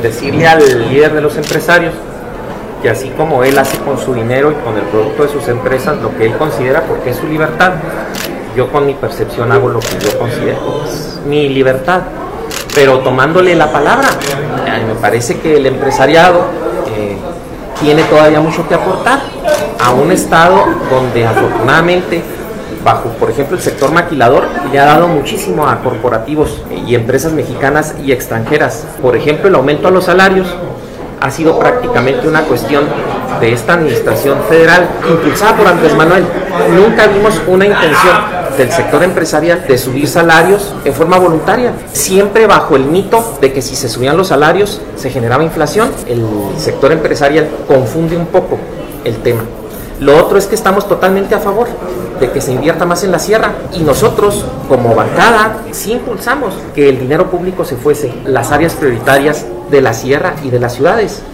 decirle al líder de los empresarios que así como él hace con su dinero y con el producto de sus empresas lo que él considera porque es su libertad, yo con mi percepción hago lo que yo considero es mi libertad, pero tomándole la palabra. Me parece que el empresariado tiene todavía mucho que aportar a un estado donde afortunadamente, bajo por ejemplo el sector maquilador, le ha dado muchísimo a corporativos y empresas mexicanas y extranjeras. Por ejemplo, el aumento a los salarios ha sido prácticamente una cuestión de esta administración federal impulsada por Andrés Manuel. Nunca vimos una intención del sector empresarial de subir salarios en forma voluntaria, siempre bajo el mito de que si se subían los salarios se generaba inflación. El sector empresarial confunde un poco el tema. Lo otro es que estamos totalmente a favor de que se invierta más en la sierra y nosotros como bancada sí impulsamos que el dinero público se fuese las áreas prioritarias de la sierra y de las ciudades.